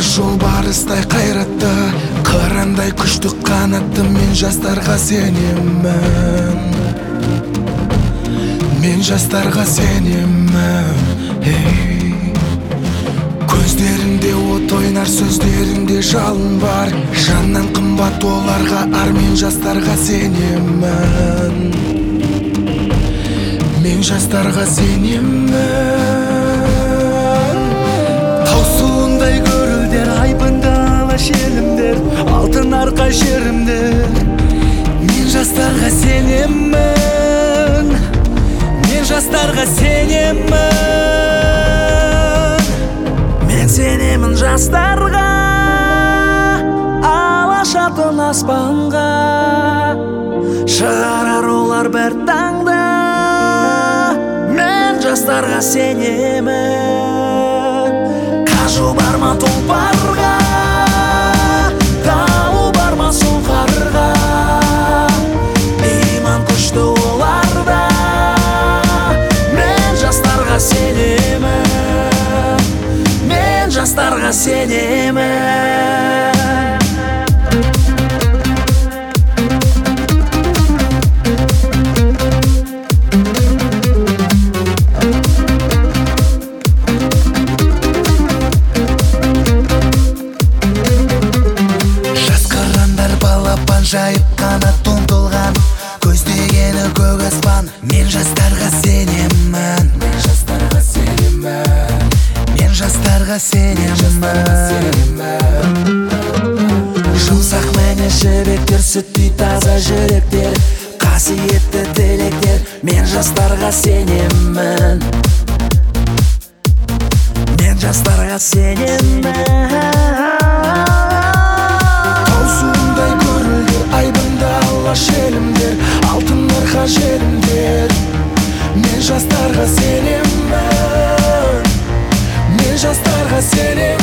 жолбарыстай қайратты, қырандай күшті қанатты, мен жастарға сенемін. Мен жастарға сенемін. Көздерінде от ойнар, сөздерінде жалын бар. Жаннан қымбат оларға ар, мен жастарға сенемін. Мен жастарға сенемін. Таусылындай көрілдер, айбынды ала шелімдер, алтын арқа жерімдер. Мен жастарға сенемін. Мен жастарға сенемін. Мен сенемін жастарға, алашатын аспанға, шығарар олар бір таңда. Мен жастарға сенемін. Қажу бар ма тұлпарға, дауы бар ма сұңқарға, иман күшті оларда. Мен жастарға сенемін. Мен жастарға сенемін. Жайып қанат ұмтылған, көздегені көк аспан. Мен жастарға сенемін. Мен жастарға сенемін. Мен жастарға сенемін. Жұмсақ мәні жібектер, сүттей таза жүректер, қасиетті тілектер. Мен жастарға сенемін. Мен жастарға сенемін. Шелімдер, алтын арқа жерімдер. Мен жастарға сенемін. Мен жастарға сенемін.